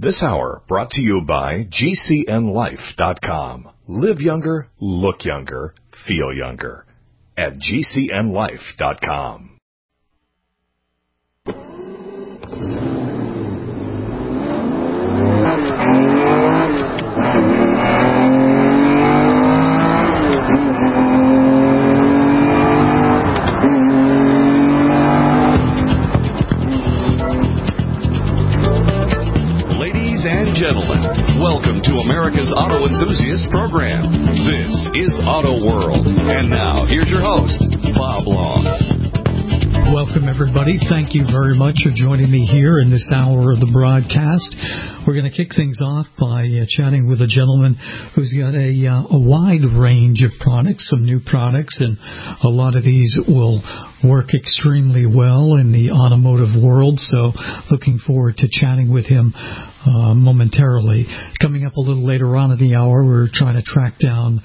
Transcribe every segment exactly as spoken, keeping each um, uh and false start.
This hour brought to you by G C N life dot com. Live younger, look younger, feel younger at G C N life dot com. Gentlemen, welcome to America's Auto Enthusiast Program. This is Auto World. And now, here's your host, Bob Long. Welcome, everybody. Thank you very much for joining me here in this hour of the broadcast. We're going to kick things off by uh, chatting with a gentleman who's got a, uh, a wide range of products, some new products, and a lot of these will work extremely well in the automotive world. So looking forward to chatting with him uh, momentarily. Coming up a little later on in the hour, we're trying to track down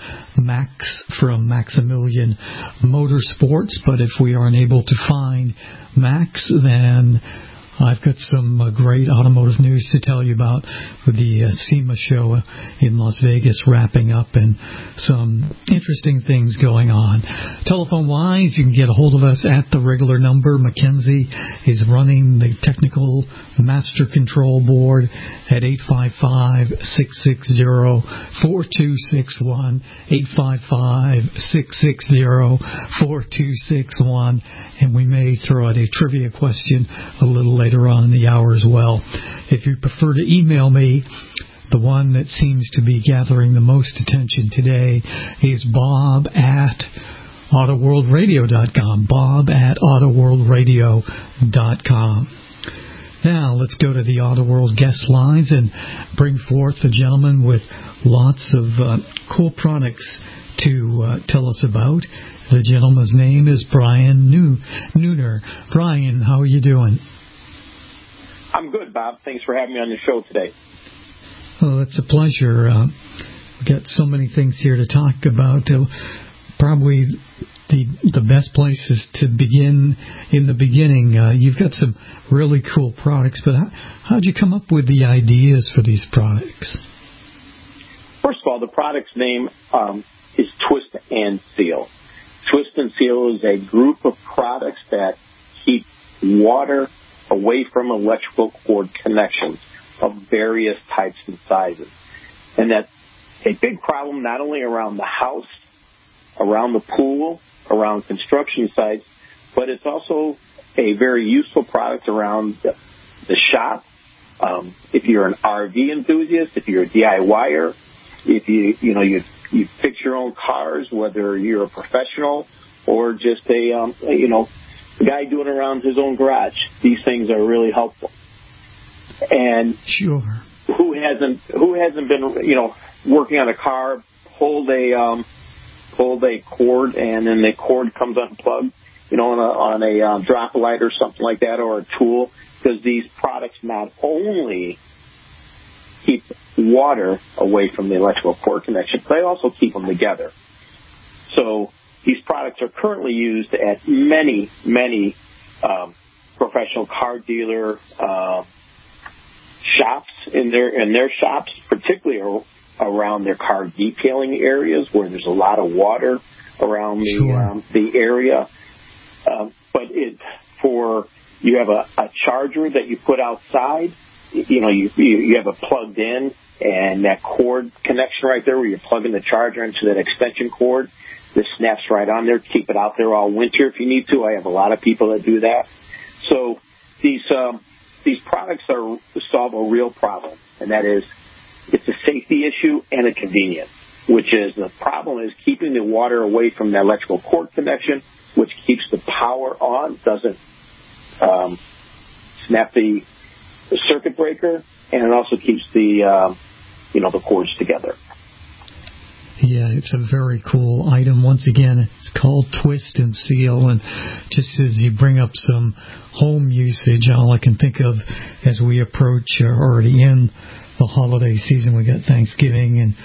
Max from Maximilian Motorsports. But if we aren't able to find Max, then I've got some uh, great automotive news to tell you about with the uh, SEMA show in Las Vegas wrapping up and some interesting things going on. Telephone-wise, you can get a hold of us at the regular number. Mackenzie is running the technical master control board at eight five five, six six zero, four two six one, eight five five, six six zero, four two six one, and we may throw out a trivia question a little later later on in the hour as well. If you prefer to email me, the one that seems to be gathering the most attention today is bob at auto world radio dot com. Bob at auto world radio dot com. Now, let's go to the Auto World guest lines and bring forth a gentleman with lots of uh, cool products to uh, tell us about. The gentleman's name is Brian New- Nooner. Brian, how are you doing? I'm good, Bob. Thanks for having me on the show today. Well, it's a pleasure. Uh, we've got so many things here to talk about. Uh, probably the the best place is to begin in the beginning. Uh, you've got some really cool products, but how, how'd you come up with the ideas for these products? First of all, the product's name um, is Twist and Seal. Twist and Seal is a group of products that keep water away from electrical cord connections of various types and sizes. And that's a big problem not only around the house, around the pool, around construction sites, but it's also a very useful product around the, the shop. Um, if you're an R V enthusiast, if you're a DIYer, if you, you know, you, you fix your own cars, whether you're a professional or just a, um, you know, the guy doing it around his own garage. These things are really helpful. And sure, who hasn't who hasn't been you know working on a car, pulled a um, pulled a cord, and then the cord comes unplugged, you know, on a on a um, drop light or something like that, or a tool, because these products not only keep water away from the electrical cord connection, but they also keep them together. So these products are currently used at many, many um, professional car dealer uh, shops in their in their shops, particularly around their car detailing areas where there's a lot of water around the sure. um, the area. Um, but it for you have a, a charger that you put outside. You know, you you have it plugged in, and that cord connection right there where you're plugging the charger into that extension cord. This snaps right on there. Keep it out there all winter if you need to. I have a lot of people that do that. So these um, these products are solve a real problem, and that is it's a safety issue and a convenience, which is the problem is keeping the water away from the electrical cord connection, which keeps the power on, doesn't um, snap the, the circuit breaker, and it also keeps the um, you know the cords together. Yeah, it's a very cool item. Once again, it's called Twist and Seal, and just as you bring up some home usage, all I can think of as we approach uh, already in the holiday season, we got Thanksgiving and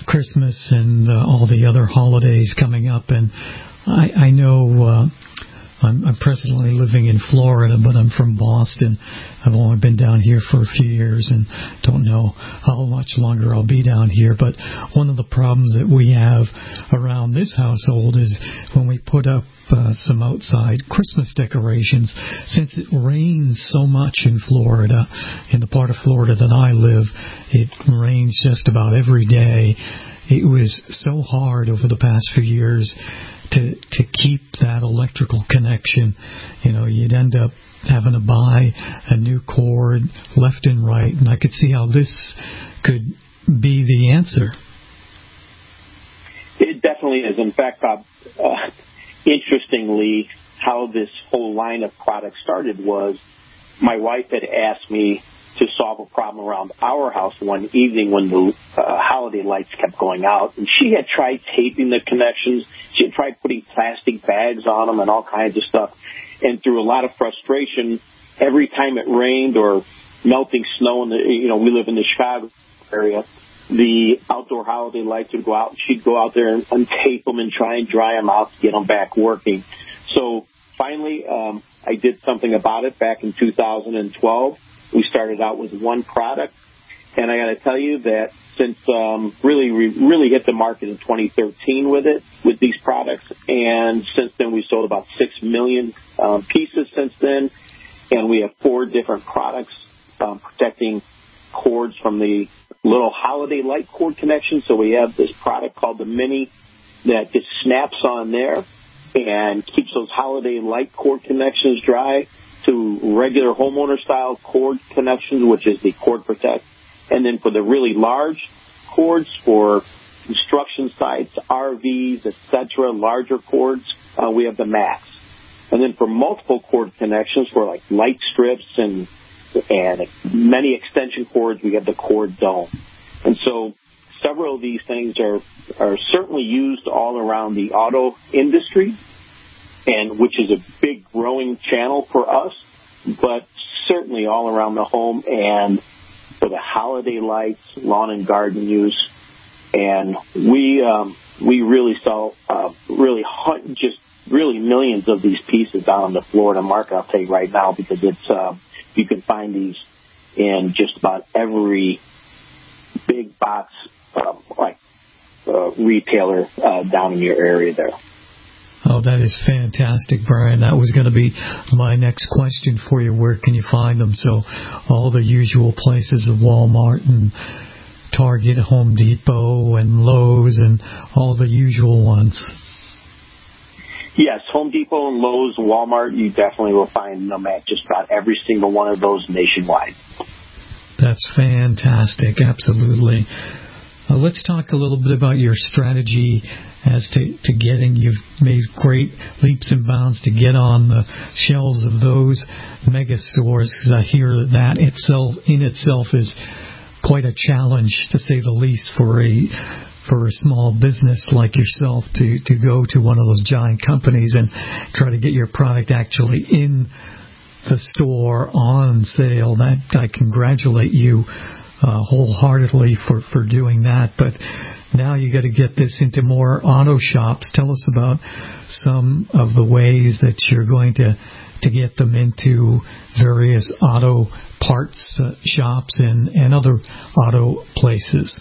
Christmas and uh, all the other holidays coming up, and I, I know uh, I'm, I'm presently living in Florida, but I'm from Boston. I've only been down here for a few years and don't know how much longer I'll be down here. But one of the problems that we have around this household is when we put up uh, some outside Christmas decorations, since it rains so much in Florida, in the part of Florida that I live, it rains just about every day. It was so hard over the past few years to to keep that electrical connection. You know, you'd end up having to buy a new cord left and right, and I could see how this could be the answer. It definitely is. In fact, Bob, uh, interestingly, how this whole line of products started was my wife had asked me to solve a problem around our house one evening when the uh, holiday lights kept going out. And she had tried taping the connections. She had tried putting plastic bags on them and all kinds of stuff. And through a lot of frustration, every time it rained or melting snow, in the, you know, we live in the Chicago area, the outdoor holiday lights would go out, and she'd go out there and untape them and try and dry them out to get them back working. So finally, um, I did something about it back in two thousand twelve. We started out with one product, and I got to tell you that since um, really we really hit the market in twenty thirteen with it, with these products, and since then we sold about six million um, pieces since then, and we have four different products um, protecting cords from the little holiday light cord connection. So we have this product called the Mini that just snaps on there and keeps those holiday light cord connections dry, to regular homeowner-style cord connections, which is the Cord Protect. And then for the really large cords for construction sites, R Vs, et cetera, larger cords, uh, we have the Max. And then for multiple cord connections for like light strips and and many extension cords, we have the Cord Dome. And so several of these things are, are certainly used all around the auto industry, and which is a big growing channel for us, but certainly all around the home and for the holiday lights, lawn and garden use. And we um, we really sell uh, really hunt, just really millions of these pieces down in the Florida market, I'll tell you right now, because it's uh, you can find these in just about every big box uh, like uh, retailer uh, down in your area there. Oh, that is fantastic, Brian. That was going to be my next question for you. Where can you find them? So all the usual places of Walmart and Target, Home Depot, and Lowe's, and all the usual ones. Yes, Home Depot and Lowe's, Walmart, you definitely will find them at just about every single one of those nationwide. That's fantastic, absolutely. Uh, let's talk a little bit about your strategy as to, to getting, you've made great leaps and bounds to get on the shelves of those mega stores, because I hear that itself, in itself is quite a challenge, to say the least, for a for a small business like yourself to, to go to one of those giant companies and try to get your product actually in the store on sale. That I congratulate you uh, wholeheartedly for, for doing that. But now you got to get this into more auto shops. Tell us about some of the ways that you're going to to get them into various auto parts uh, shops and, and other auto places.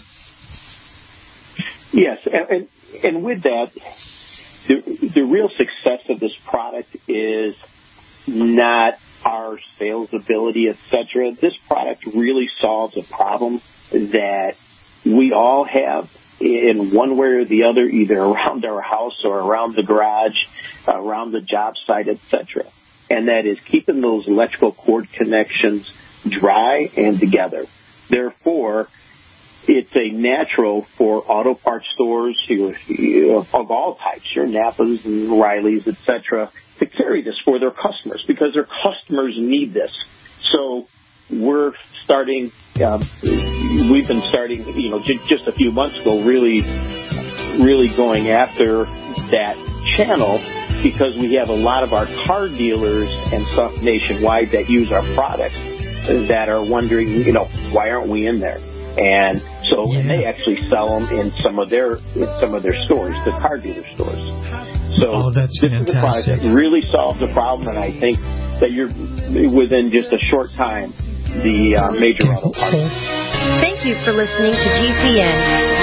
Yes, and, and, and with that, the, the real success of this product is not our sales ability, et cetera. This product really solves a problem that we all have in one way or the other, either around our house or around the garage, around the job site, et cetera. And that is keeping those electrical cord connections dry and together. Therefore, it's a natural for auto parts stores your, your, of all types, your Napas and Riley's, et cetera, to carry this for their customers, because their customers need this. So we're starting, uh, we've been starting, you know, j- just a few months ago, really, really going after that channel, because we have a lot of our car dealers and stuff nationwide that use our products that are wondering, you know, why aren't we in there? And so, yeah. and they actually sell them in some of their in some of their stores, the car dealer stores. So oh, that's this fantastic. is a product that really solves the problem, and I think that you're within just a short time the uh, major auto parts. Thank you for listening to G C N.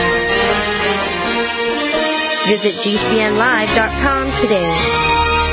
Visit G C N live dot com today.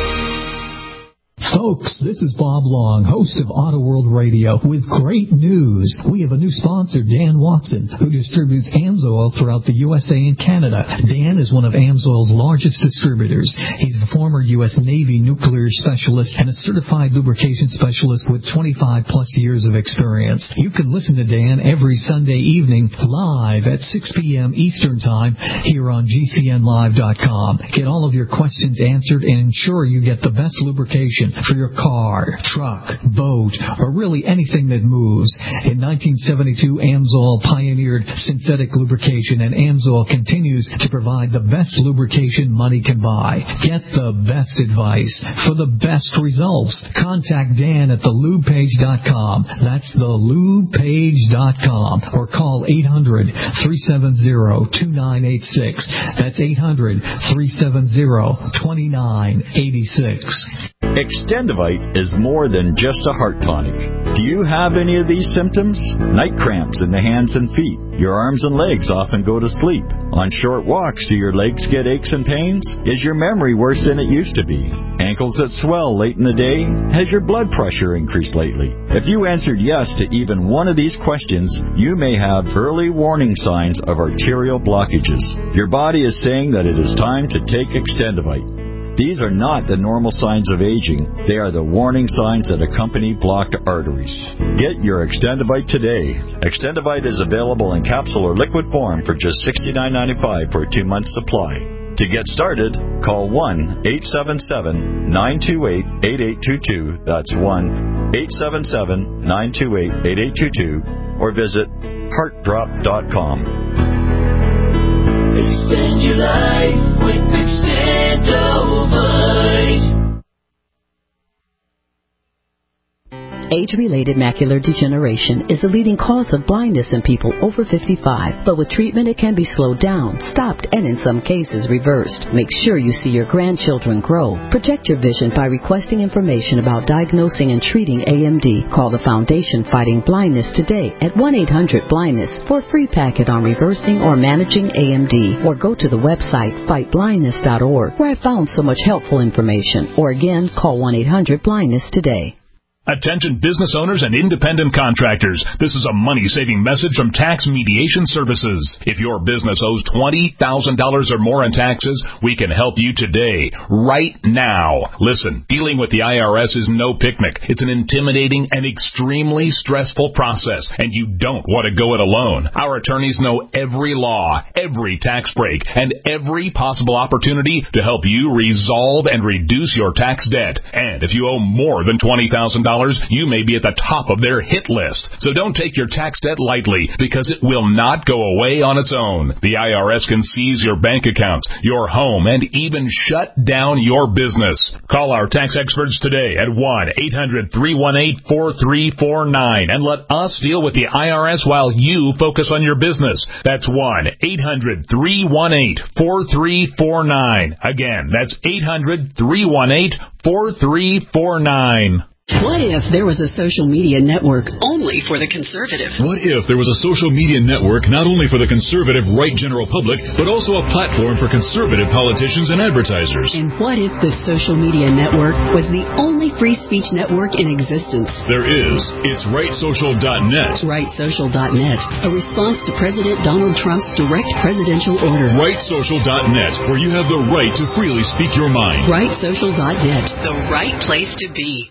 Folks, this is Bob Long, host of Auto World Radio, with great news. We have a new sponsor, Dan Watson, who distributes AMSOIL throughout the U S A and Canada. Dan is one of AMSOIL's largest distributors. He's a former U S Navy nuclear specialist and a certified lubrication specialist with twenty-five plus years of experience. You can listen to Dan every Sunday evening live at six p.m. Eastern Time here on G C N live dot com. Get all of your questions answered and ensure you get the best lubrication for your car, truck, boat, or really anything that moves. In nineteen seventy-two, AMSOIL pioneered synthetic lubrication, and AMSOIL continues to provide the best lubrication money can buy. Get the best advice for the best results. Contact Dan at the lube page dot com. That's the lube page dot com. Or call eight hundred, three seven zero, two nine eight six. That's eight hundred, three seven zero, two nine eight six. Extendivite is more than just a heart tonic. Do you have any of these symptoms? Night cramps in the hands and feet. Your arms and legs often go to sleep. On short walks, do your legs get aches and pains? Is your memory worse than it used to be? Ankles that swell late in the day? Has your blood pressure increased lately? If you answered yes to even one of these questions, you may have early warning signs of arterial blockages. Your body is saying that it is time to take Extendivite. These are not the normal signs of aging. They are the warning signs that accompany blocked arteries. Get your Extendivite today. Extendivite is available in capsule or liquid form for just sixty-nine ninety-five for a two-month supply. To get started, call one eight seven seven, nine two eight, eight eight two two. That's one eight seven seven, nine two eight, eight eight two two. Or visit heart drop dot com. Extend your life with Extendivite. Age-related macular degeneration is the leading cause of blindness in people over fifty-five, but with treatment it can be slowed down, stopped, and in some cases reversed. Make sure you see your grandchildren grow. Protect your vision by requesting information about diagnosing and treating A M D. Call the Foundation Fighting Blindness today at one eight hundred blindness for a free packet on reversing or managing A M D. Or go to the website fight blindness dot org, where I found so much helpful information. Or again, call one eight hundred blindness today. Attention business owners and independent contractors. This is a money-saving message from Tax Mediation Services. If your business owes twenty thousand dollars or more in taxes, we can help you today, right now. Listen, dealing with the I R S is no picnic. It's an intimidating and extremely stressful process, and you don't want to go it alone. Our attorneys know every law, every tax break, and every possible opportunity to help you resolve and reduce your tax debt. And if you owe more than twenty thousand dollars, you may be at the top of their hit list. So don't take your tax debt lightly, because it will not go away on its own. The I R S can seize your bank accounts, your home, and even shut down your business. Call our tax experts today at one eight hundred, three one eight, four three four nine and let us deal with the I R S while you focus on your business. That's one eight hundred, three one eight, four three four nine. Again, that's eight hundred, three one eight, four three four nine. What if there was a social media network only for the conservative? What if there was a social media network not only for the conservative right general public, but also a platform for conservative politicians and advertisers? And what if the social media network was the only free speech network in existence? There is. It's right social dot net. right social dot net, a response to President Donald Trump's direct presidential order. right social dot net, where you have the right to freely speak your mind. right social dot net, the right place to be.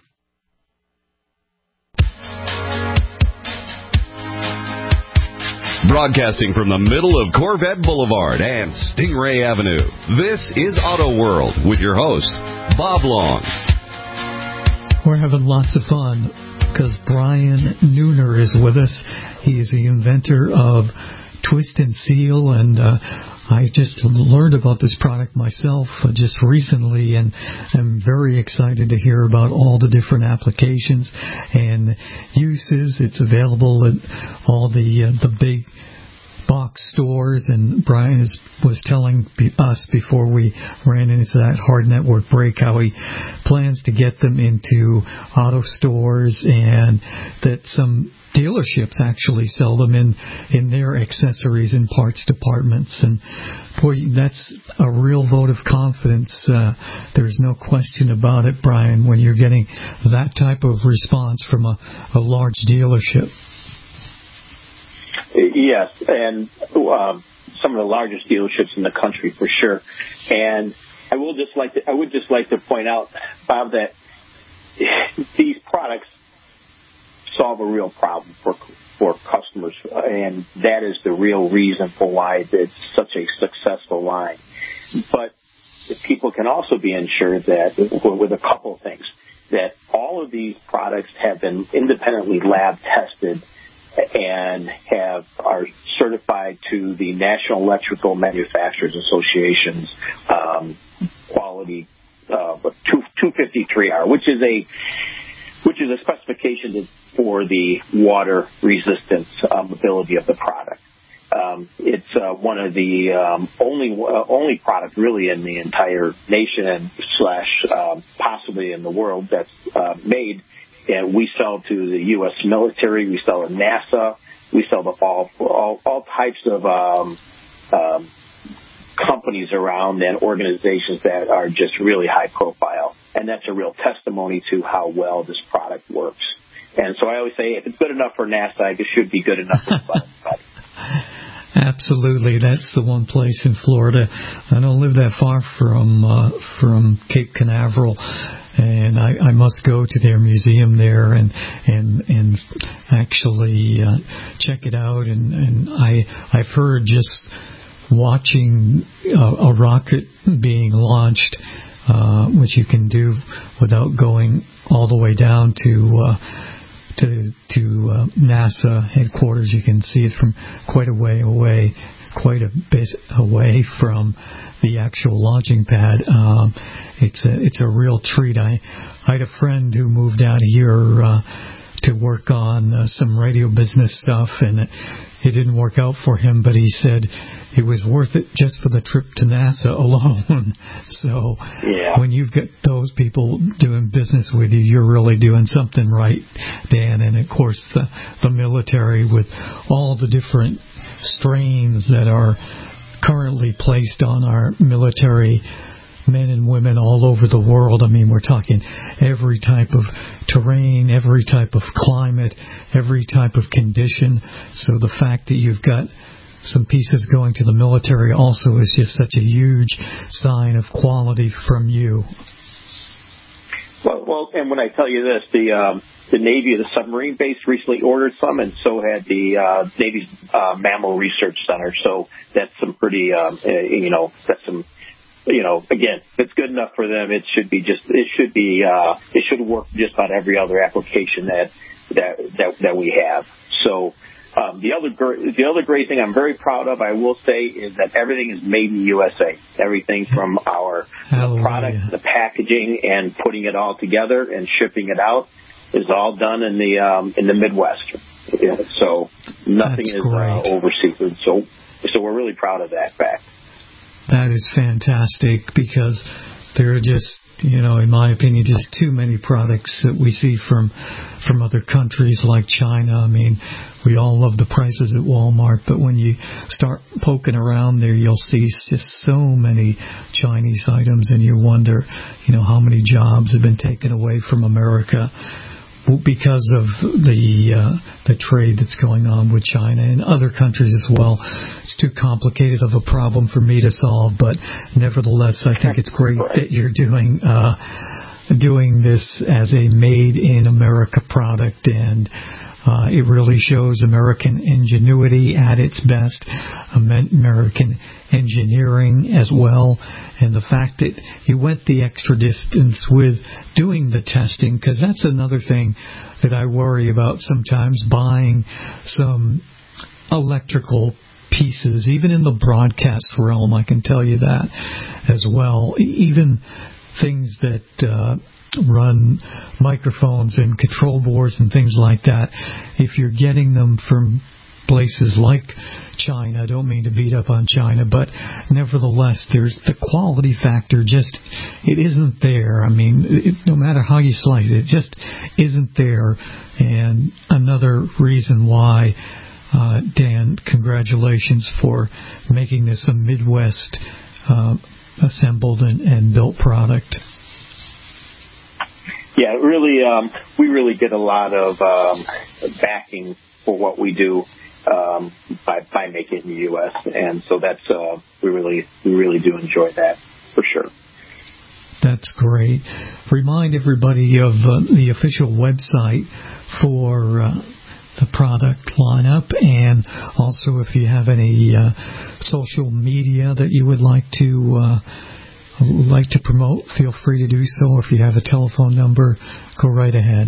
Broadcasting from the middle of Corvette Boulevard and Stingray Avenue, this is Auto World with your host, Bob Long. We're having lots of fun because Brian Nooner is with us. He is the inventor of Twist and Seal, and uh, I just learned about this product myself uh, just recently, and I'm very excited to hear about all the different applications and uses. It's available at all the uh, the big box stock stores, and Brian is, was telling us before we ran into that hard network break how he plans to get them into auto stores, and that some dealerships actually sell them in, in their accessories and parts departments. And boy, that's a real vote of confidence. Uh, there's no question about it, Brian, when you're getting that type of response from a, a large dealership. Yes, and um, some of the largest dealerships in the country for sure. And I will just like to, I would just like to point out, Bob, that these products solve a real problem for for customers, and that is the real reason for why it's such a successful line. But people can also be ensured that with a couple of things, that all of these products have been independently lab tested and have are certified to the National Electrical Manufacturers Association's um, quality uh, two fifty-three R, which is a which is a specification to, for the water resistance um, ability of the product. Um, it's uh, one of the um, only uh, only product really in the entire nation and slash um, possibly in the world that's uh, made. And we sell to the U S military, we sell to NASA, we sell to all all, all types of um, um, companies around and organizations that are just really high profile. And that's a real testimony to how well this product works. And so I always say, if it's good enough for NASA, it should be good enough for everybody. Absolutely, that's the one place in Florida. I don't live that far from uh, from Cape Canaveral, and I, I must go to their museum there and and and actually uh, check it out. And, and I I've heard just watching a, a rocket being launched, uh, which you can do without going all the way down to. Uh, to to uh, NASA headquarters. You can see it from quite a way away, quite a bit away from the actual launching pad. Um, it's a it's a real treat. I I had a friend who moved out here uh, to work on uh, some radio business stuff, and it, it didn't work out for him, but he said it was worth it just for the trip to NASA alone. So yeah. When you've got those people doing business with you, you're really doing something right, Dan. And, of course, the, the military with all the different strains that are currently placed on our military men and women all over the world. I mean, we're talking every type of terrain, every type of climate, every type of condition. So the fact that you've got some pieces going to the military also is just such a huge sign of quality from you. Well, well, and when I tell you this, the um, the Navy, the submarine base, recently ordered some, and so had the uh, Navy's uh, Mammal Research Center. So that's some pretty, um, uh, you know, that's some, you know, again, if it's good enough for them, it should be just, it should be, uh, it should work just about every other application that that that, that we have. So. Um, the other gr- the other great thing I'm very proud of, I will say, is that everything is made in the U S A. Everything from our Hallelujah. product, the packaging, and putting it all together and shipping it out is all done in the um, in the Midwest. Yeah, so nothing That's is great. uh, overseas. So so we're really proud of that fact. That is fantastic, because there are just, you know, in my opinion, just too many products that we see from from other countries like China. I mean, we all love the prices at Walmart, but when you start poking around there, you'll see just so many Chinese items, and you wonder, you know, how many jobs have been taken away from America because of the uh, the trade that's going on with China and other countries as well. It's too complicated of a problem for me to solve, but nevertheless, I think it's great that you're doing uh, doing this as a made in America product, and uh, it really shows American ingenuity at its best, American engineering as well, and the fact that you went the extra distance with doing the testing, because that's another thing that I worry about sometimes, buying some electrical pieces, even in the broadcast realm. I can tell you that as well. Even things that uh, run microphones and control boards and things like that, if you're getting them from places like China. I don't mean to beat up on China, but nevertheless, there's the quality factor just, it isn't there. I mean, it, no matter how you slice it, it just isn't there. And another reason why, uh, Dan, congratulations for making this a Midwest uh, assembled and, and built product. Yeah, really, um, we really get a lot of um, backing for what we do. Um, by, by making it in the U S And so that's, uh, we really, we really do enjoy that for sure. That's great. Remind everybody of uh, the official website for uh, the product lineup, and also if you have any uh, social media that you would like to uh, like to promote, feel free to do so. If you have a telephone number, go right ahead.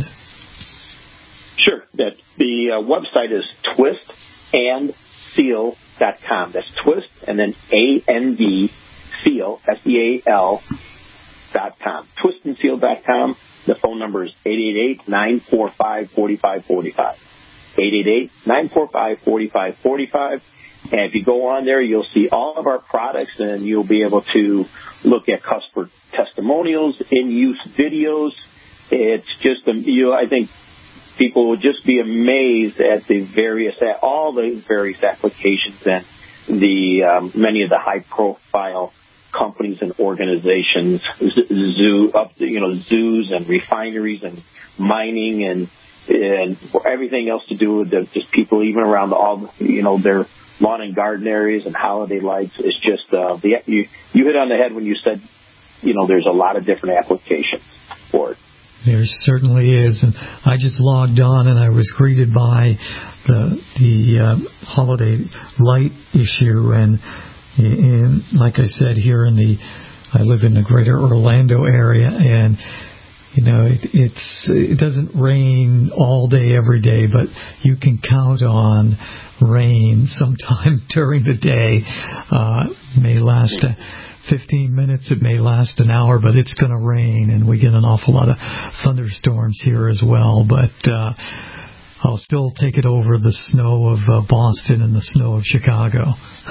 Sure. That the uh, website is twist and seal dot com. That's twist and then A N D seal, S E A L dot com. twist and seal dot com. The phone number is eight eight eight, nine four five, four five four five. eight eight eight, nine four five, four five four five. And if you go on there, you'll see all of our products, and you'll be able to look at customer testimonials, in-use videos. It's just, a, you know, I think people will just be amazed at the various, at all the various applications and the um, many of the high-profile companies and organizations, zoo, up, you know, zoos and refineries and mining and and everything else to do with the, just people even around the, all, you know, their lawn and garden areas and holiday lights. It's just uh, the you you hit on the head when you said, you know, there's a lot of different applications for it. There certainly is, and I just logged on and I was greeted by the the uh, holiday light issue, and, and like I said, here in the, I live in the greater Orlando area, and you know it, it's it doesn't rain all day every day, but you can count on rain sometime during the day. Uh, may last a, fifteen minutes, it may last an hour, but it's going to rain, and we get an awful lot of thunderstorms here as well. But uh, I'll still take it over the snow of uh, Boston and the snow of Chicago.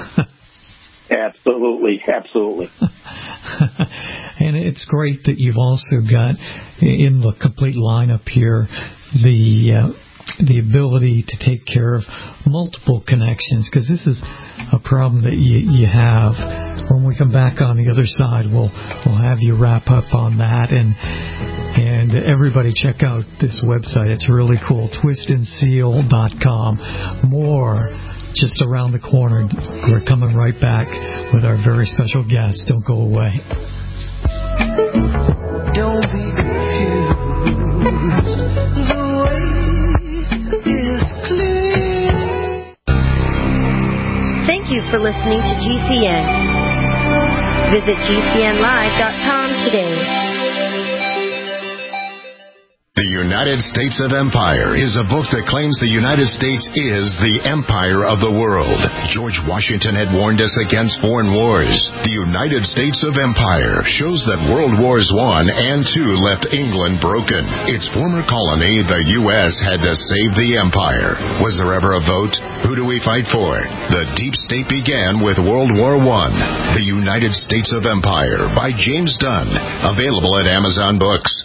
Absolutely, absolutely. And it's great that you've also got in the complete lineup here the uh, the ability to take care of multiple connections, because this is a problem that you, you have. When we come back on the other side, we'll we'll have you wrap up on that, and and everybody check out this website. It's really cool, twist and seal dot com. More just around the corner. We're coming right back with our very special guest. Don't go away. Don't be confused. The way is clear. Thank you for listening to G C N. Visit G C N live dot com today. The United States of Empire is a book that claims the United States is the empire of the world. George Washington had warned us against foreign wars. The United States of Empire shows that World Wars One and Two left England broken. Its former colony, the U S, had to save the empire. Was there ever a vote? Who do we fight for? The deep state began with World War One. The United States of Empire by James Dunn. Available at Amazon Books.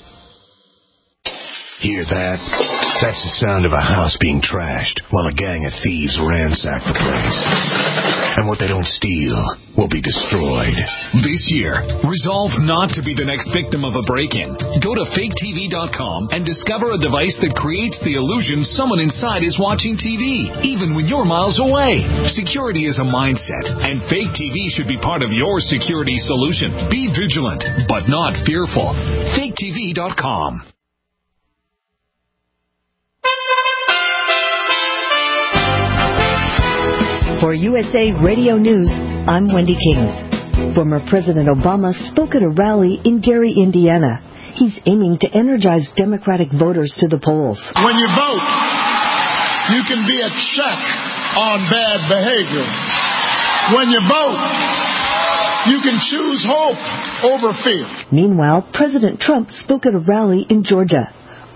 Hear that? That's the sound of a house being trashed while a gang of thieves ransack the place. And what they don't steal will be destroyed. This year, resolve not to be the next victim of a break-in. Go to fake T V dot com and discover a device that creates the illusion someone inside is watching T V, even when you're miles away. Security is a mindset, and Fake T V should be part of your security solution. Be vigilant, but not fearful. fake T V dot com. For U S A Radio News, I'm Wendy King. Former President Obama spoke at a rally in Gary, Indiana. He's aiming to energize Democratic voters to the polls. When you vote, you can be a check on bad behavior. When you vote, you can choose hope over fear. Meanwhile, President Trump spoke at a rally in Georgia,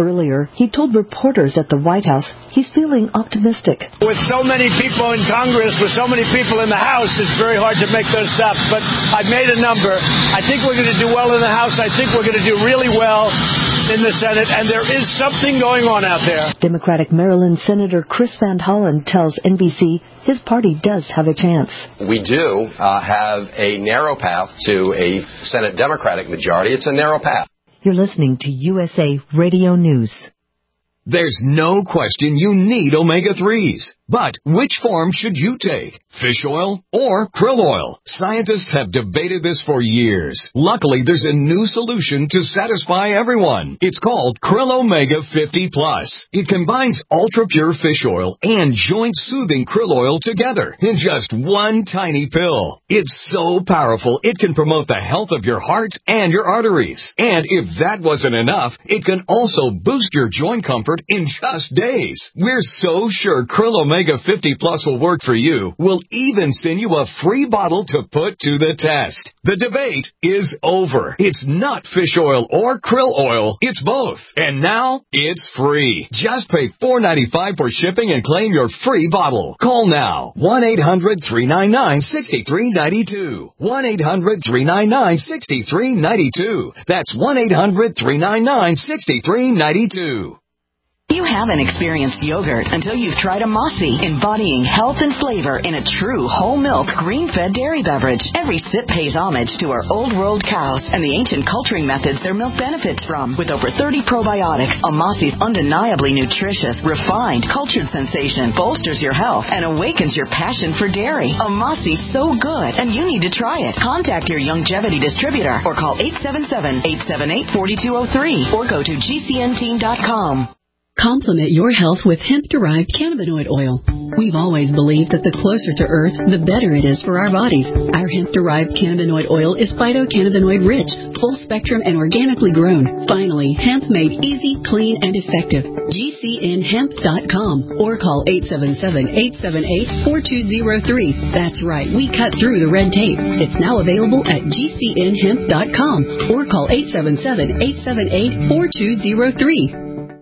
Earlier, he told reporters at the White House he's feeling optimistic. With so many people in Congress, with so many people in the House, it's very hard to make those stops. But I've made a number. I think we're going to do well in the House. I think we're going to do really well in the Senate. And there is something going on out there. Democratic Maryland Senator Chris Van Hollen tells N B C his party does have a chance. We do uh, have a narrow path to a Senate Democratic majority. It's a narrow path. You're listening to U S A Radio News. There's no question you need omega threes. But which form should you take? Fish oil or krill oil? Scientists have debated this for years. Luckily, there's a new solution to satisfy everyone. It's called Krill Omega fifty plus. It combines ultra-pure fish oil and joint-soothing krill oil together in just one tiny pill. It's so powerful, it can promote the health of your heart and your arteries. And if that wasn't enough, it can also boost your joint comfort in just days. We're so sure Krill Omega fifty plus will work for you. We'll even send you a free bottle to put to the test. The debate is over. It's not fish oil or krill oil. It's both. And now it's free. Just pay four dollars and ninety-five cents for shipping and claim your free bottle. Call now. one eight hundred three nine nine six three nine two. one eight hundred three nine nine six three nine two. That's one eight hundred three nine nine six three nine two. You haven't experienced yogurt until you've tried a Mossy, embodying health and flavor in a true whole milk, green-fed dairy beverage. Every sip pays homage to our old world cows and the ancient culturing methods their milk benefits from. With over thirty probiotics, a Mossy's undeniably nutritious, refined, cultured sensation bolsters your health and awakens your passion for dairy. A Mossy's so good, and you need to try it. Contact your Youngevity distributor or call eight seven seven, eight seven eight, four two zero three or go to G C N team dot com. Complement your health with hemp-derived cannabinoid oil. We've always believed that the closer to Earth, the better it is for our bodies. Our hemp-derived cannabinoid oil is phytocannabinoid-rich, full-spectrum, and organically grown. Finally, hemp made easy, clean, and effective. G C N hemp dot com or call eight seven seven, eight seven eight, four two zero three. That's right, we cut through the red tape. It's now available at G C N hemp dot com or call eight seven seven, eight seven eight, four two zero three.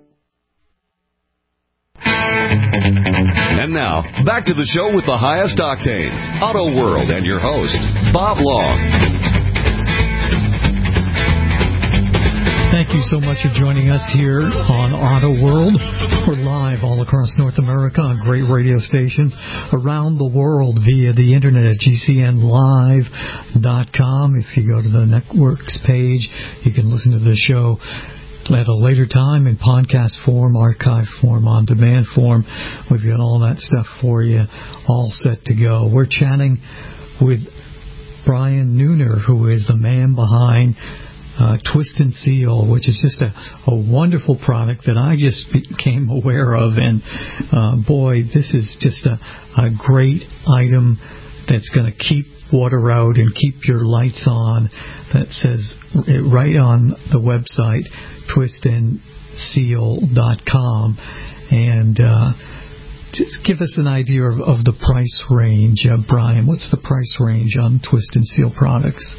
And now, back to the show with the highest octanes, Auto World, and your host, Bob Long. Thank you so much for joining us here on Auto World. We're live all across North America on great radio stations around the world via the internet at G C N live dot com. If you go to the networks page, you can listen to the show at a later time in podcast form, archive form, on-demand form. We've got all that stuff for you all set to go. We're chatting with Brian Nooner, who is the man behind uh, Twist and Seal, which is just a, a wonderful product that I just became aware of. And, uh, boy, this is just a, a great item that's going to keep water out and keep your lights on. That says it right on the website, twist and seal dot com. And uh, just give us an idea of, of the price range, uh, Brian. What's the price range on Twist and Seal products?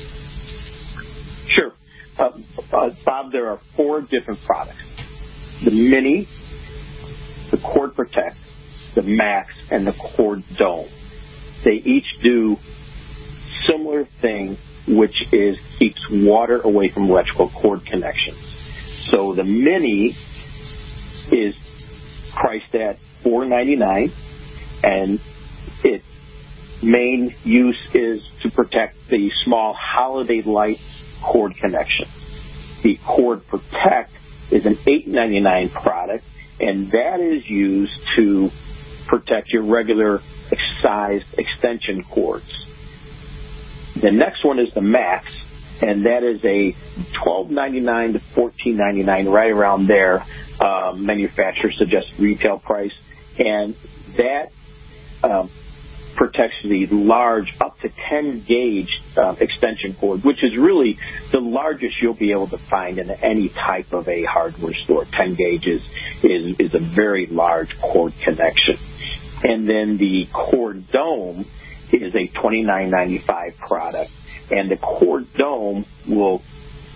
Sure. Uh, uh, Bob, there are four different products. The Mini, the Cord Protect, the Max, and the Cord Dome. They each do similar thing, which is keeps water away from electrical cord connections. So the Mini is priced at four ninety-nine, and its main use is to protect the small holiday light cord connection. The Cord Protect is an eight ninety-nine product, and that is used to protect your regular sized extension cords. The next one is the Max, and that is a twelve ninety-nine to fourteen ninety-nine, right around there. Um, manufacturer suggests retail price, and that um, protects the large, up to ten gauge uh, extension cord, which is really the largest you'll be able to find in any type of a hardware store. ten gauges is is a very large cord connection. And then the Cord Dome is a twenty-nine ninety-five product, and the Cord Dome will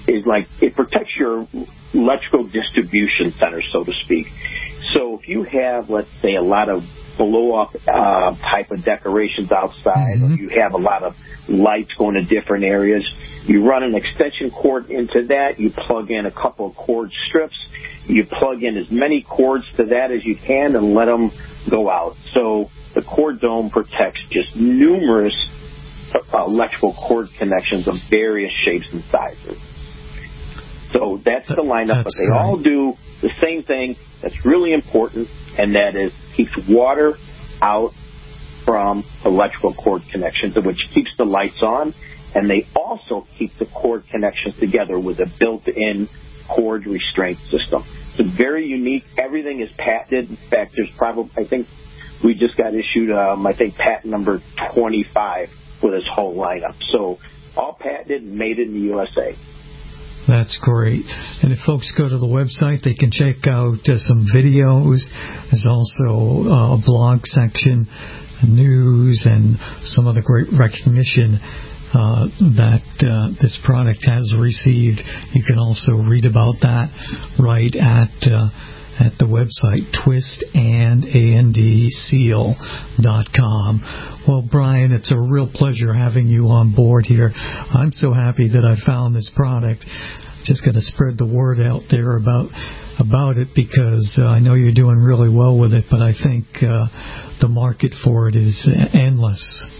is like it protects your electrical distribution center, so to speak. So if you have, let's say, a lot of blow-up uh, type of decorations outside, mm-hmm. or you have a lot of lights going to different areas, you run an extension cord into that, you plug in a couple of cord strips, you plug in as many cords to that as you can and let them go out. So the cord dome protects just numerous uh, electrical cord connections of various shapes and sizes. So that's the lineup, that's but they right. all do the same thing that's really important, and that is keeps water out from electrical cord connections, which keeps the lights on, and they also keep the cord connections together with a built-in cord restraint system. It's very unique. Everything is patented. In fact, there's probably, I think we just got issued, um, I think, patent number twenty-five for this whole lineup. So all patented and made in the U S A. That's great. And if folks go to the website, they can check out uh, some videos. There's also uh, a blog section, news, and some of the great recognition uh, that uh, this product has received. You can also read about that right at uh, at the website, twist and seal dot com. Well, Brian, it's a real pleasure having you on board here. I'm so happy that I found this product. Just going to spread the word out there about about it because uh, I know you're doing really well with it, but I think uh, the market for it is endless.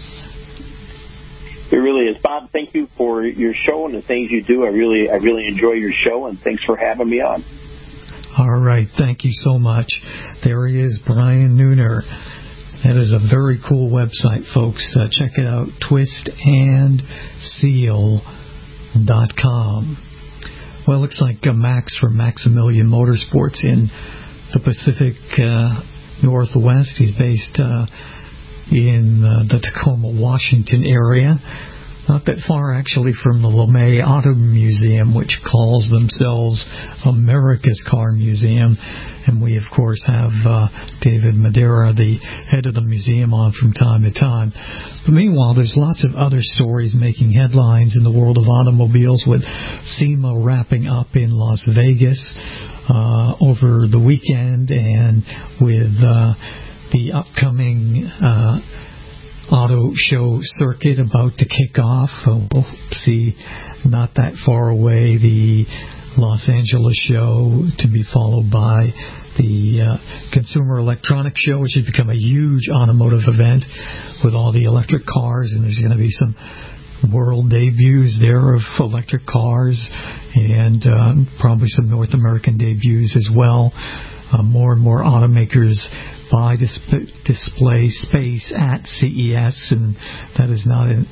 It really is. Bob, thank you for your show and the things you do. I really, I really enjoy your show, and thanks for having me on. All right. Thank you so much. There he is, Brian Nooner. That is a very cool website, folks. Uh, check it out, twist and seal dot com. Well, it looks like uh, Max from Maximilian Motorsports in the Pacific uh, Northwest. He's based uh, in uh, the Tacoma, Washington area. Not that far, actually, from the LeMay Auto Museum, which calls themselves America's Car Museum. And we, of course, have uh, David Madeira, the head of the museum, on from time to time. But meanwhile, there's lots of other stories making headlines in the world of automobiles, with SEMA wrapping up in Las Vegas uh, over the weekend, and with uh, the upcoming Uh, auto show circuit about to kick off. Uh, we'll see not that far away the Los Angeles show, to be followed by the uh, Consumer Electronics Show, which has become a huge automotive event with all the electric cars, and there's going to be some world debuts there of electric cars, and uh, probably some North American debuts as well. Uh, more and more automakers buy disp- display space at C E S, and that is not a,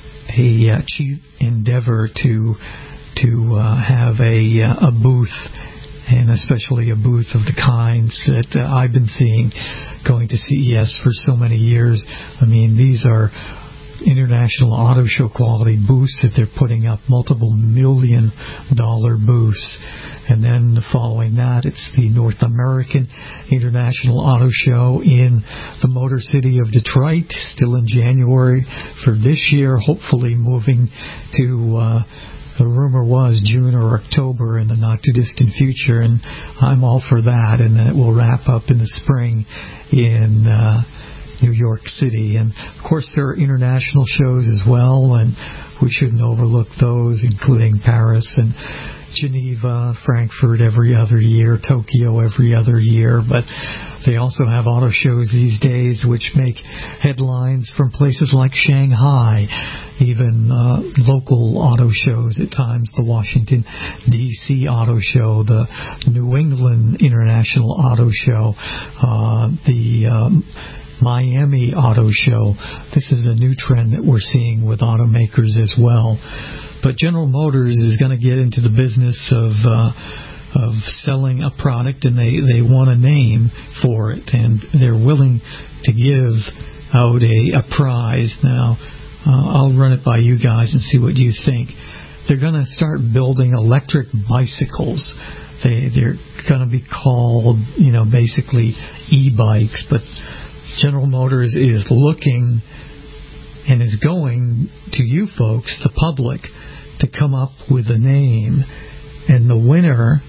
a uh, cheap endeavor to to uh, have a uh, a booth, and especially a booth of the kinds that uh, I've been seeing going to C E S for so many years. I mean, these are international auto show quality booths that they're putting up, multiple million dollar booths. And then following that, it's the North American International Auto Show in the Motor City of Detroit, still in January for this year, hopefully moving to, uh, the rumor was June or October in the not-too-distant future, and I'm all for that, and then it will wrap up in the spring in uh, New York City. And, of course, there are international shows as well, and we shouldn't overlook those, including Paris and Geneva, Frankfurt every other year, Tokyo every other year. But they also have auto shows these days which make headlines from places like Shanghai, even uh, local auto shows at times, the Washington, D C Auto Show, the New England International Auto Show, uh, the um, Miami Auto Show. This is a new trend that we're seeing with automakers as well. But General Motors is going to get into the business of uh, of selling a product, and they, they want a name for it, and they're willing to give out a, a prize. Now, uh, I'll run it by you guys and see what you think. They're going to start building electric bicycles. They, they're going to be called, you know, basically e-bikes, but General Motors is looking and is going to you folks, the public, to come up with a name, and the winner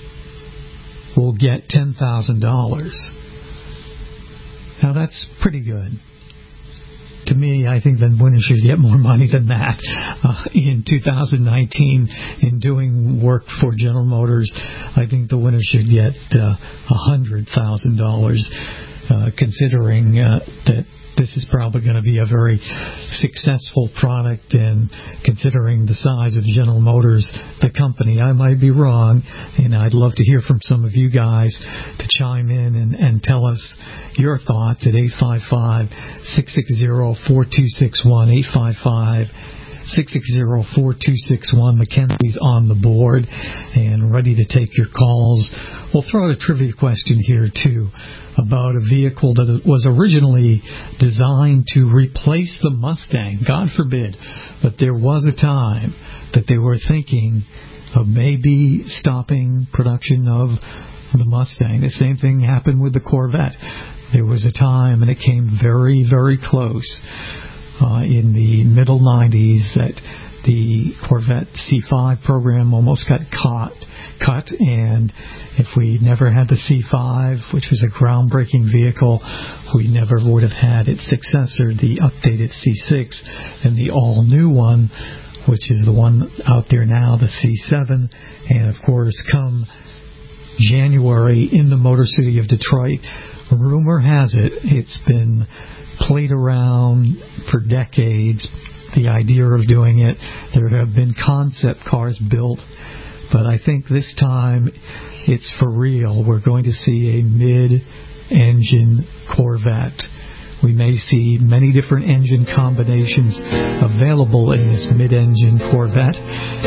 will get ten thousand dollars. Now, that's pretty good. To me, I think the winner should get more money than that. Uh, in two thousand nineteen, in doing work for General Motors, I think the winner should get uh, one hundred thousand dollars, uh, considering uh, that this is probably going to be a very successful product, and considering the size of General Motors, the company. I might be wrong, and I'd love to hear from some of you guys to chime in and, and tell us your thoughts at eight five five, six six zero, four two six one, eight five five, six six zero, four two six one. Mackenzie's on the board and ready to take your calls. We'll throw out a trivia question here, too, about a vehicle that was originally designed to replace the Mustang. God forbid. But there was a time that they were thinking of maybe stopping production of the Mustang. The same thing happened with the Corvette. There was a time, and it came very, very close, uh, in the middle nineties, that the Corvette C five program almost got caught, cut, and if we never had the C five, which was a groundbreaking vehicle, we never would have had its successor, the updated C six, and the all-new one, which is the one out there now, the C seven. And, of course, come January in the Motor City of Detroit, rumor has it, it's been played around for decades, the idea of doing it. There have been concept cars built, but I think this time it's for real. We're going to see a mid-engine Corvette. We may see many different engine combinations available in this mid-engine Corvette,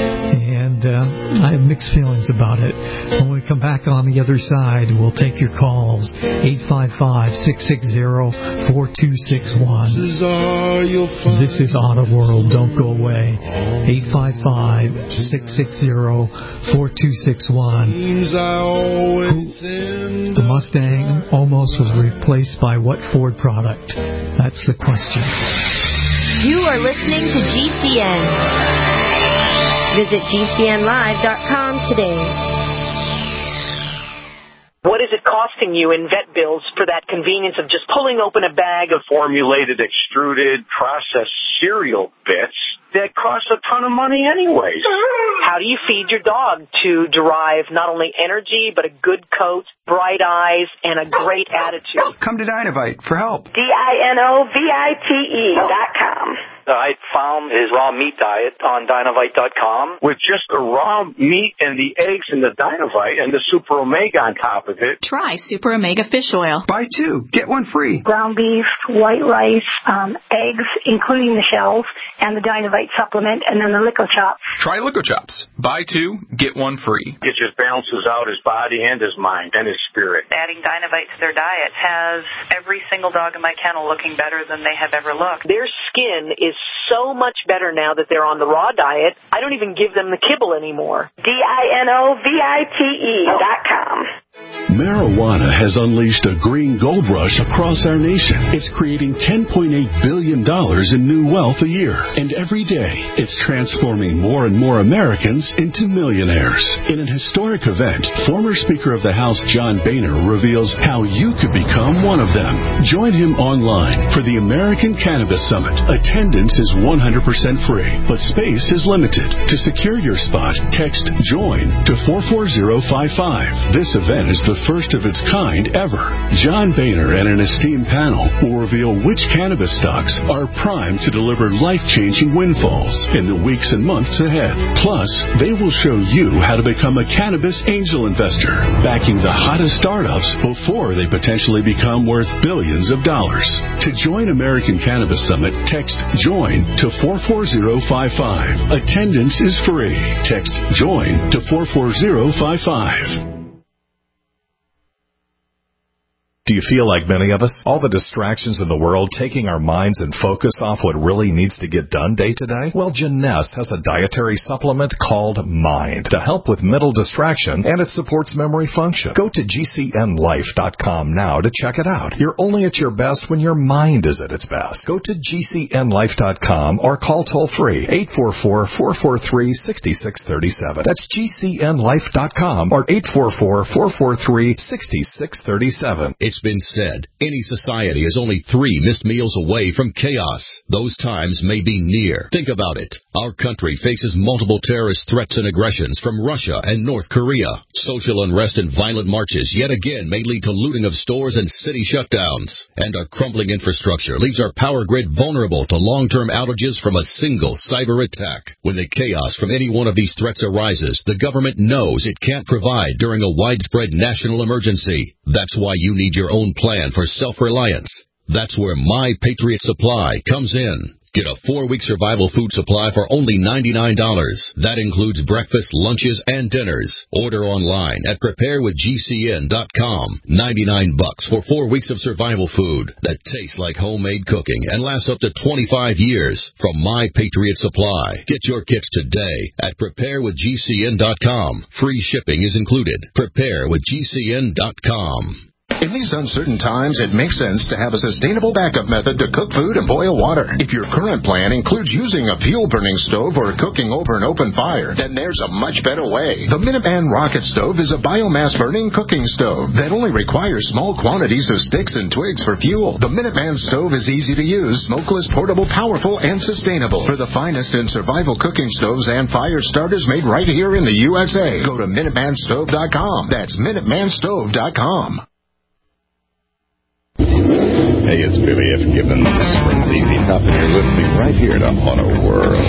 and uh, I have mixed feelings about it. When we come back on the other side, we'll take your calls, eight five five, six six zero, four two six one. This is Auto World. Don't go away. eight five five, six six zero, four two six one. The Mustang almost was replaced by what Ford product? That's the question. You are listening to G C N. Visit G C N live dot com today. What is it costing you in vet bills for that convenience of just pulling open a bag of formulated, extruded, processed cereal bits that cost a ton of money anyways? How do you feed your dog to derive not only energy, but a good coat, bright eyes, and a great attitude? Come to Dynovite for help. D I N O V I T E dot com. I found his raw meat diet on Dynovite dot com. With just the raw meat and the eggs and the Dynovite and the Super Omega on top of it. Try Super Omega Fish Oil. Buy two, get one free. Ground beef, white rice, um, eggs, including the shells, and the Dynovite supplement, and then the Lico Chops. Try Lico Chops. Buy two, get one free. It just balances out his body and his mind and his spirit. Adding Dynovite to their diet has every single dog in my kennel looking better than they have ever looked. Their skin is so much better now that they're on the raw diet. I don't even give them the kibble anymore. D I N O V I T E dot com. Marijuana has unleashed a green gold rush across our nation. It's creating ten point eight billion dollars in new wealth a year. And every day, it's transforming more and more Americans into millionaires. In an historic event, former Speaker of the House John Boehner reveals how you could become one of them. Join him online for the American Cannabis Summit. Attendance is one hundred percent free, but space is limited. To secure your spot, text JOIN to four four zero five five. This event is the first of its kind ever. John Boehner and an esteemed panel will reveal which cannabis stocks are primed to deliver life-changing windfalls in the weeks and months ahead. Plus, they will show you how to become a cannabis angel investor, backing the hottest startups before they potentially become worth billions of dollars. To join American Cannabis Summit, text JOIN to four four zero five five. Attendance is free. Text JOIN to four four zero five five. Do you feel like many of us? All the distractions in the world taking our minds and focus off what really needs to get done day to day? Well, Genest has a dietary supplement called Mind to help with mental distraction, and it supports memory function. Go to G C N life dot com now to check it out. You're only at your best when your mind is at its best. Go to G C N life dot com or call toll-free eight four four, four four three, six six three seven. That's G C N life dot com or eight four four, four four three, six six three seven. It's been said, any society is only three missed meals away from chaos. Those times may be near. Think about it. Our country faces multiple terrorist threats and aggressions from Russia and North Korea. Social unrest and violent marches yet again may lead to looting of stores and city shutdowns. And our crumbling infrastructure leaves our power grid vulnerable to long-term outages from a single cyber attack. When the chaos from any one of these threats arises, the government knows it can't provide during a widespread national emergency. That's why you need your own plan for self-reliance. That's where My Patriot Supply comes in. Get a four-week survival food supply for only ninety-nine dollars. That includes breakfast, lunches, and dinners. Order online at prepare with G C N dot com. ninety-nine bucks for four weeks of survival food that tastes like homemade cooking and lasts up to twenty-five years from My Patriot Supply. Get your kits today at prepare with G C N dot com. Free shipping is included. prepare with G C N dot com. In these uncertain times, it makes sense to have a sustainable backup method to cook food and boil water. If your current plan includes using a fuel-burning stove or cooking over an open fire, then there's a much better way. The Minuteman Rocket Stove is a biomass-burning cooking stove that only requires small quantities of sticks and twigs for fuel. The Minuteman Stove is easy to use, smokeless, portable, powerful, and sustainable. For the finest in survival cooking stoves and fire starters made right here in the U S A, go to Minuteman Stove dot com. That's Minuteman Stove dot com. Hey, it's Billy F. Gibbons from Z Z Top, and you're listening right here to Auto World.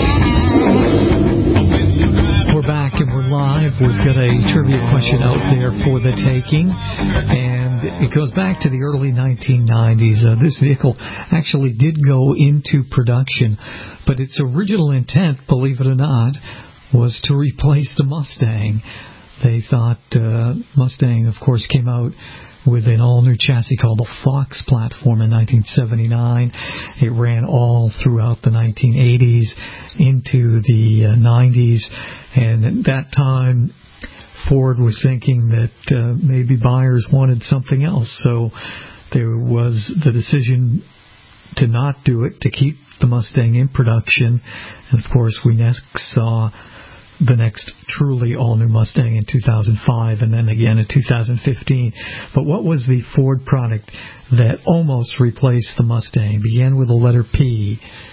We're back and we're live. We've got a trivia question out there for the taking, and it goes back to the early nineteen nineties. Uh, this vehicle actually did go into production, but its original intent, believe it or not, was to replace the Mustang. They thought uh, Mustang, of course, came out with an all-new chassis called the Fox platform in nineteen seventy-nine. It ran all throughout the nineteen eighties into the uh, nineties, and at that time Ford was thinking that uh, maybe buyers wanted something else, so there was the decision to not do it, to keep the Mustang in production. And of course we next saw the next truly all-new Mustang in two thousand five, and then again in two thousand fifteen. But what was the Ford product that almost replaced the Mustang? Began with the letter P,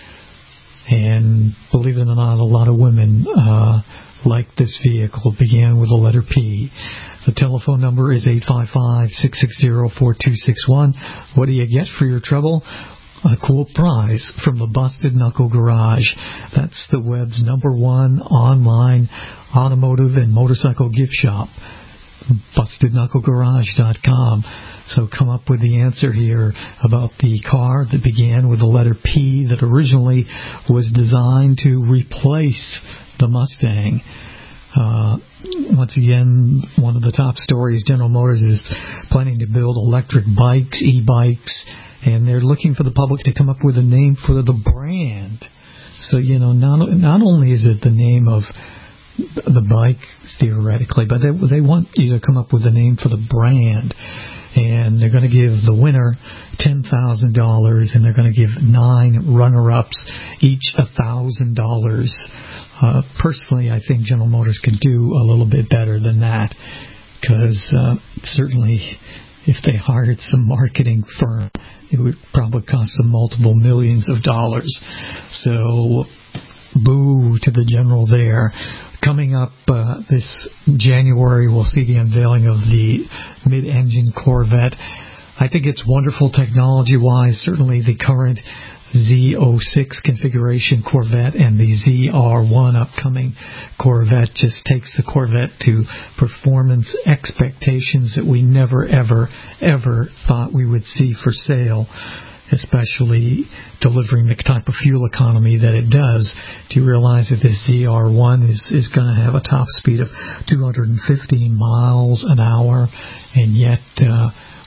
and believe it or not, a lot of women uh, liked this vehicle. It began with the letter P. The telephone number is eight five five, six six zero, four two six one. What do you get for your trouble? A cool prize from the Busted Knuckle Garage. That's the web's number one online automotive and motorcycle gift shop, busted knuckle garage dot com. So come up with the answer here about the car that began with the letter P that originally was designed to replace the Mustang. Uh, once again, one of the top stories, General Motors is planning to build electric bikes, e-bikes, and they're looking for the public to come up with a name for the brand. So, you know, not not only is it the name of the bike, theoretically, but they they want you to come up with a name for the brand. And they're going to give the winner ten thousand dollars, and they're going to give nine runner-ups, each one thousand dollars. Uh, personally, I think General Motors could do a little bit better than that, because uh, certainly if they hired some marketing firm, it would probably cost them multiple millions of dollars. So, boo to the General there. Coming up uh, this January, we'll see the unveiling of the mid-engine Corvette. I think it's wonderful technology-wise. Certainly the current Z oh six configuration Corvette and the Z R one upcoming Corvette just takes the Corvette to performance expectations that we never, ever, ever thought we would see for sale, especially delivering the type of fuel economy that it does. Do you realize that this Z R one is, is going to have a top speed of two hundred fifteen miles an hour, and yet uh,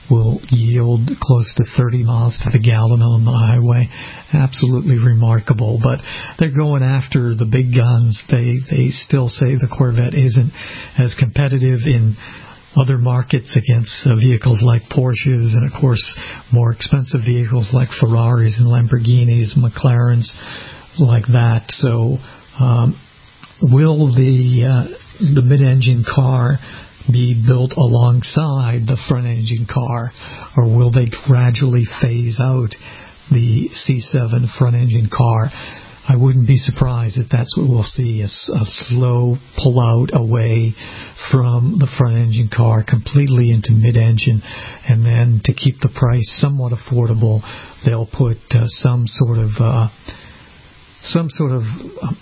will yield close to thirty miles to the gallon on the highway. Absolutely remarkable. But they're going after the big guns. They they still say the Corvette isn't as competitive in other markets against uh, vehicles like Porsches and, of course, more expensive vehicles like Ferraris and Lamborghinis, McLarens, like that. So um, will the uh, the mid-engine car be built alongside the front-engine car, or will they gradually phase out the C seven front-engine car? I wouldn't be surprised if that's what we'll see, a, a slow pull-out away from the front-engine car completely into mid-engine, and then to keep the price somewhat affordable, they'll put uh, some sort of uh, some sort of uh,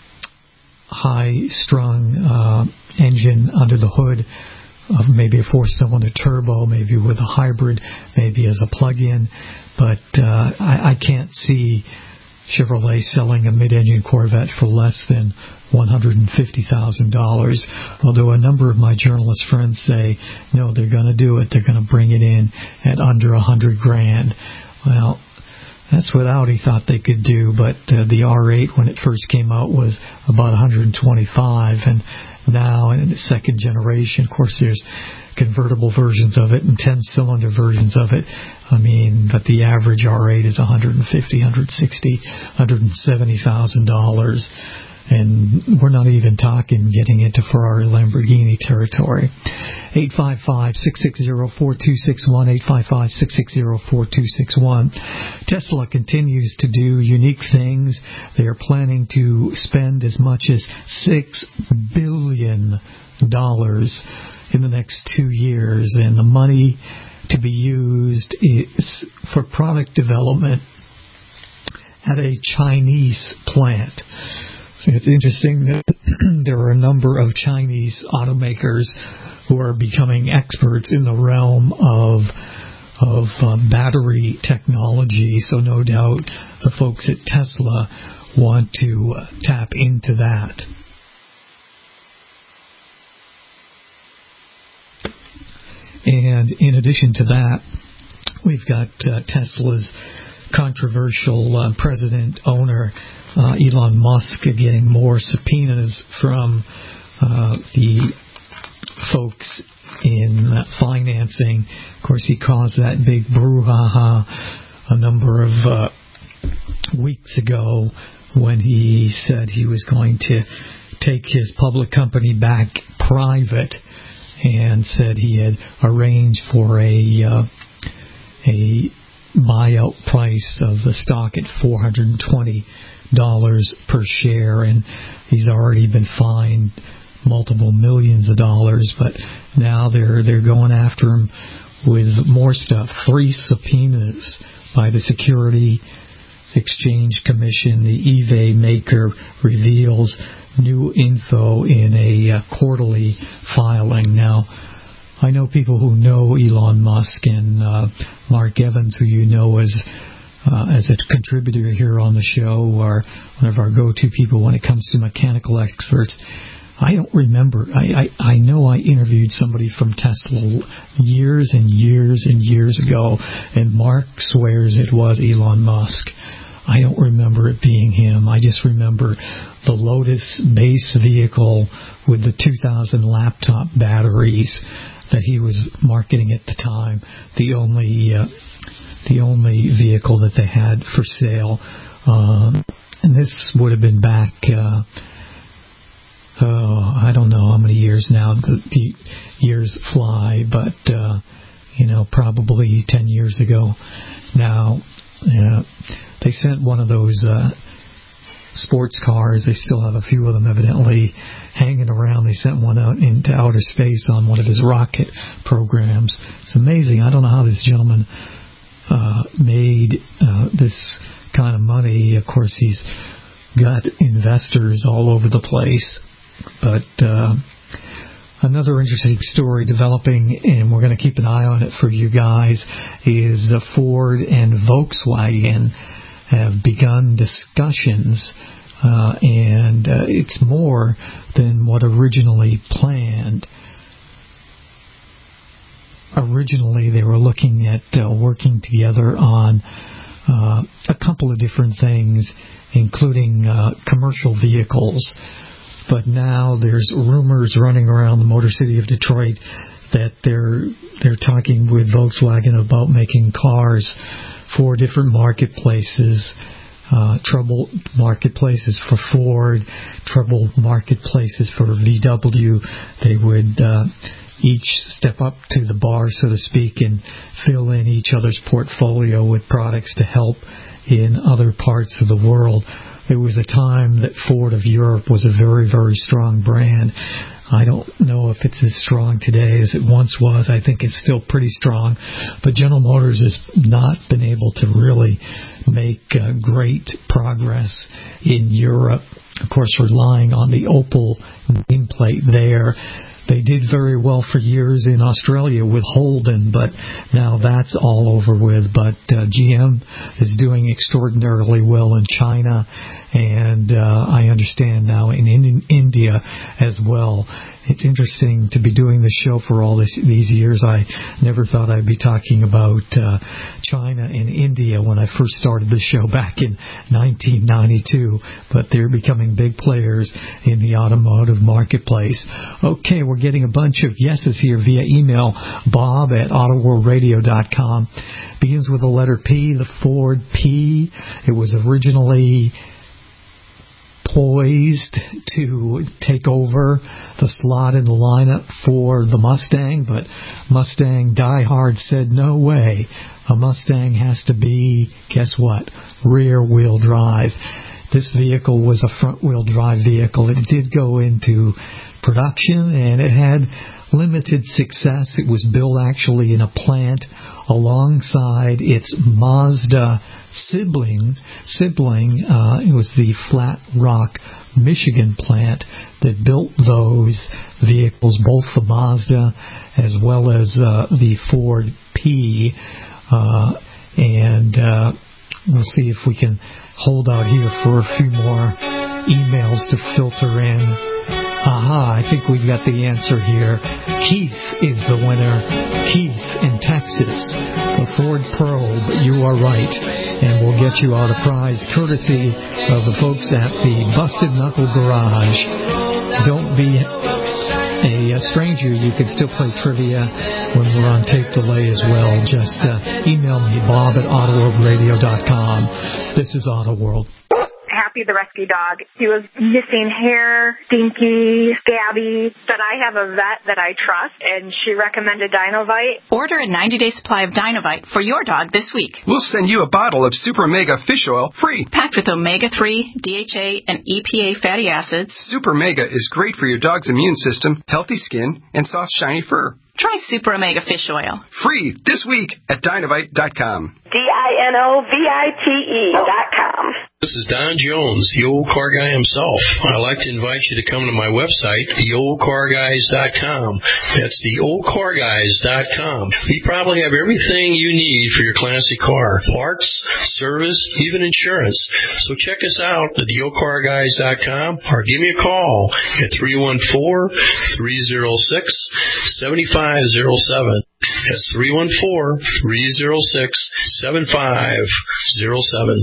high-strung uh, engine under the hood, of maybe a four-cylinder turbo, maybe with a hybrid, maybe as a plug-in. But uh, I, I can't see Chevrolet selling a mid-engine Corvette for less than one hundred fifty thousand dollars. Although a number of my journalist friends say, no, they're going to do it. They're going to bring it in at under one hundred grand. Well, that's what Audi thought they could do, but uh, the R eight, when it first came out, was about one hundred twenty-five, and now in the second generation, of course, there's convertible versions of it and ten-cylinder versions of it. I mean, but the average R eight is one hundred fifty, one hundred sixty, one hundred seventy thousand dollars. And we're not even talking getting into Ferrari, Lamborghini territory. eight five five, six six zero, four two six one, eight five five, six six zero, four two six one. Tesla continues to do unique things. They are planning to spend as much as six billion dollars in the next two years, and the money to be used is for product development at a Chinese plant. So it's interesting that there are a number of Chinese automakers who are becoming experts in the realm of of uh, battery technology. So no doubt the folks at Tesla want to uh, tap into that. And in addition to that, we've got uh, Tesla's controversial uh, president owner, uh, Elon Musk, getting more subpoenas from uh, the folks in uh, financing. Of course, he caused that big brouhaha a number of uh, weeks ago when he said he was going to take his public company back private, and said he had arranged for a uh, a buyout price of the stock at four hundred twenty dollars per share, and he's already been fined multiple millions of dollars. But now they're they're going after him with more stuff. Three subpoenas by the Security Exchange Commission. The eBay maker reveals new info in a uh, quarterly filing. Now, I know people who know Elon Musk, and uh, Mark Evans, who you know as uh, as a contributor here on the show, are one of our go-to people when it comes to mechanical experts. I don't remember. I, I, I know I interviewed somebody from Tesla years and years and years ago, and Mark swears it was Elon Musk. I don't remember it being him. I just remember the Lotus base vehicle with the two thousand laptop batteries that he was marketing at the time. The only uh, the only vehicle that they had for sale. Um, and this would have been back, uh, oh, I don't know how many years now. The, the years fly, but, uh, you know, probably ten years ago now. Uh, they sent one of those uh, sports cars. They still have a few of them evidently hanging around. They sent one out into outer space on one of his rocket programs. It's amazing. I don't know how this gentleman uh, made uh, this kind of money. Of course, he's got investors all over the place. But uh, another interesting story developing, and we're going to keep an eye on it for you guys, is uh, Ford and Volkswagen have begun discussions, uh, and uh, it's more than what originally planned. originally they were looking at uh, working together on uh, a couple of different things, including uh, commercial vehicles. But now there's rumors running around the Motor City of Detroit that they're they're talking with Volkswagen about making cars for different marketplaces. Uh, troubled marketplaces for Ford, troubled marketplaces for V W. They would uh, each step up to the bar, so to speak, and fill in each other's portfolio with products to help in other parts of the world. There was a time that Ford of Europe was a very, very strong brand. I don't know if it's as strong today as it once was. I think it's still pretty strong. But General Motors has not been able to really make uh, great progress in Europe. Of course, relying on the Opel nameplate there. They did very well for years in Australia with Holden, but now that's all over with. But uh, G M is doing extraordinarily well in China, and uh, I understand now in, in India as well. It's interesting to be doing this show for all this, these years. I never thought I'd be talking about uh, China and India when I first started the show back in nineteen ninety-two, but they're becoming big players in the automotive marketplace. Okay, we're getting a bunch of yeses here via email. Bob at auto world radio dot com. Begins with the letter P, the Ford P. It was originally poised to take over the slot in the lineup for the Mustang, but Mustang diehard said, no way. A Mustang has to be, guess what, rear-wheel drive. This vehicle was a front-wheel drive vehicle. It did go into production, and it had limited success. It was built actually in a plant alongside its Mazda sibling. Sibling, uh, it was the Flat Rock, Michigan plant that built those vehicles, both the Mazda as well as uh, the Ford P. Uh, and uh, we'll see if we can hold out here for a few more emails to filter in. Aha, I think we've got the answer here. Keith is the winner. Keith in Texas. The Ford Probe, you are right. And we'll get you out a prize courtesy of the folks at the Busted Knuckle Garage. Don't be a, a stranger. You can still play trivia when we're on tape delay as well. Just uh, email me, Bob at auto world radio dot com. This is Auto World. Happy the rescue dog. He was missing hair, stinky, scabby, but I have a vet that I trust, and she recommended Dinovite. Order a ninety-day supply of Dinovite for your dog this week. We'll send you a bottle of Super Mega Fish Oil free. Packed with omega three, D H A, and E P A fatty acids. Super Mega is great for your dog's immune system, healthy skin, and soft, shiny fur. Try Super Omega Fish Oil. Free this week at Dinovite dot com. D I N O V I T E dot com. This is Don Jones, the old car guy himself. I'd like to invite you to come to my website, the old car guys dot com. That's the old car guys dot com. We probably have everything you need for your classic car. Parts, service, even insurance. So check us out at the old car guys dot com or give me a call at three one four, three oh six, seven five oh seven. That's three one four, three oh six, seven five oh seven.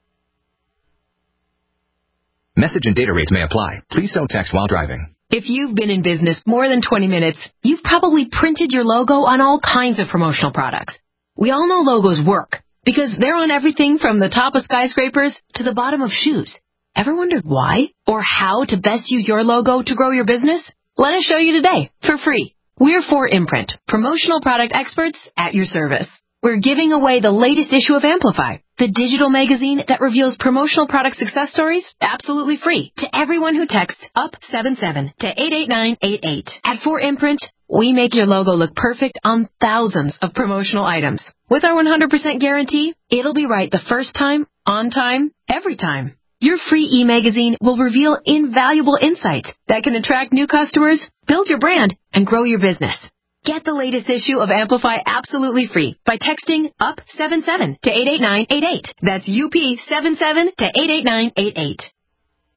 Message and data rates may apply. Please don't text while driving. If you've been in business more than twenty minutes, you've probably printed your logo on all kinds of promotional products. We all know logos work because they're on everything from the top of skyscrapers to the bottom of shoes. Ever wondered why or how to best use your logo to grow your business? Let us show you today for free. We're four Imprint, promotional product experts at your service. We're giving away the latest issue of Amplify, the digital magazine that reveals promotional product success stories absolutely free to everyone who texts up seven seven to eight eight nine eight eight. At four Imprint, we make your logo look perfect on thousands of promotional items. With our one hundred percent guarantee, it'll be right the first time, on time, every time. Your free e-magazine will reveal invaluable insights that can attract new customers, build your brand, and grow your business. Get the latest issue of Amplify absolutely free by texting up seven seven to eight eight nine eight eight. That's U P seven seven to eight eight nine eight eight.